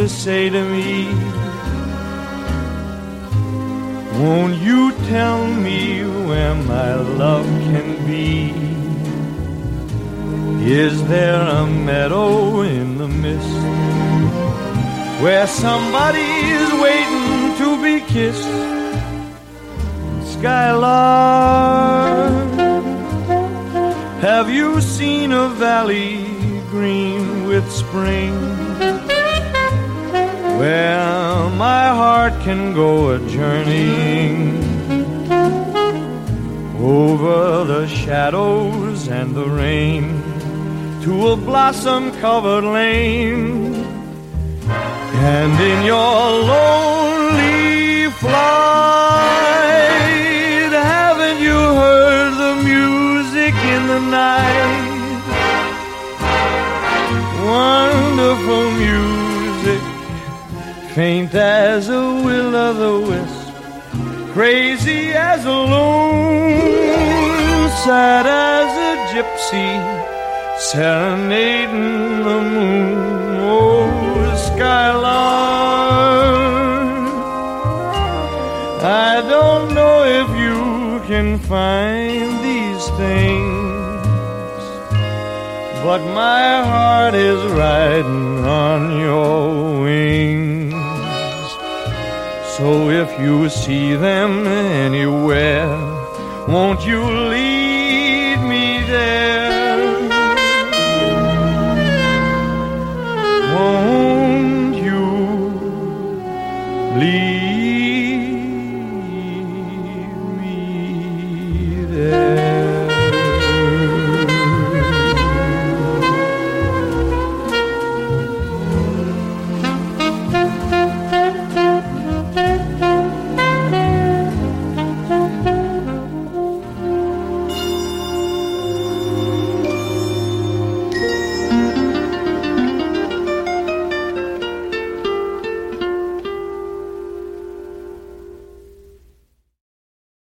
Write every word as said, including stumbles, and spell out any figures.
to say to me, won't you tell me where my love can be? Is there a meadow in the mist where somebody's waiting to be kissed? Skylark, have you seen a valley green with spring, where my heart can go a-journeying over the shadows and the rain to a blossom-covered lane? And in your lonely flight, haven't you heard the music in the night? Wonderful music, faint as a will-o'-the-wisp, crazy as a loon, sad as a gypsy, serenading the moon. Oh, Skylark, I don't know if you can find these things, but my heart is riding on your wings. So if you see them anywhere, won't you leave